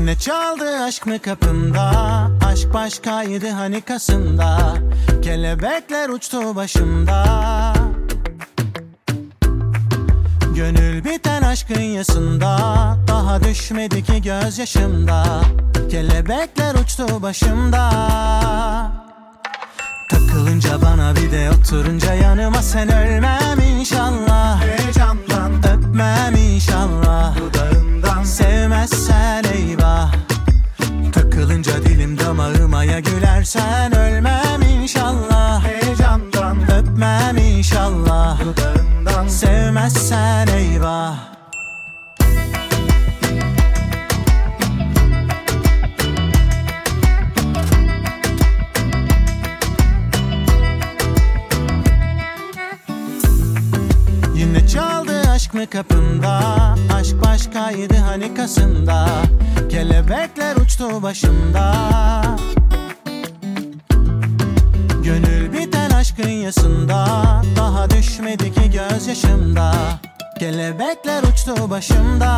Yine çaldı aşk mı kapımda? Aşk başkaydı hani Kasım'da. Kelebekler uçtu başımda. Gönül biten aşkın yasında. Daha düşmedi ki gözyaşımda. Kelebekler uçtu başımda. Takılınca bana bir de oturunca yanıma, sen ölmem inşallah. Heyecandan öpmem inşallah. dudağından Sevmezsen eyvah. Takılınca dilim damağıma ya gülersen, ölmem inşallah. heyecandan Öpmem inşallah. dudağından Sevmezsen eyvah. Yine çaldı aşk mı kapımda? Aşk başkaydı hani Kasım'da. Kelebekler uçtu başımda. Gönül biten aşkın yasında. Daha düşmedi ki gözyaşımda. Kelebekler uçtu başımda.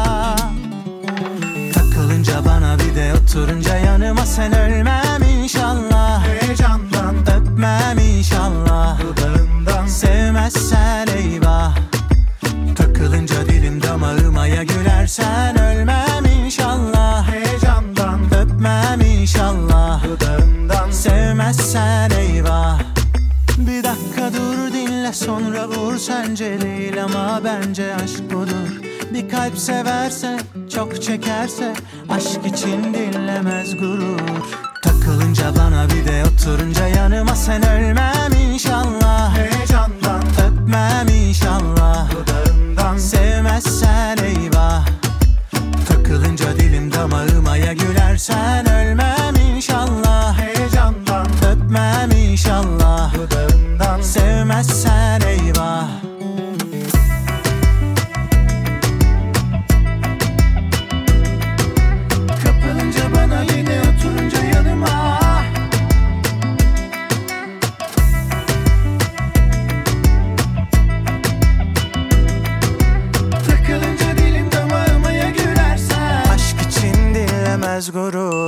Takılınca bana bir de oturunca yanıma, sen ölmem inşallah. heyecandan Öpmem inşallah. dudağından Sevmezsen eyvah. Takılınca dilim damağıma ya gülersen, ölmem inşallah. heyecandan Öpmem inşallah. dudağından Sevmezsen eyvah. Bir dakika dur dinle, sonra vur, sence değil ama bence aşk budur. Bir kalp severse, çok çekerse, aşk için dinlemez gurur. Takılınca bana bir de oturunca yanıma, sen ölmem inşallah. heyecandan Öpmem inşallah. dudağından Sevmezsen eyvah. Takılınca dilim damağıma ya gülersen, ölmem inşallah. heyecandan Öpmem inşallah. dudağından Sevmezsen eyvah. kapılınca bana, yine oturunca yanıma. Takılınca dilim damağıma ya gülersen, Aşk için dinlemez gurur.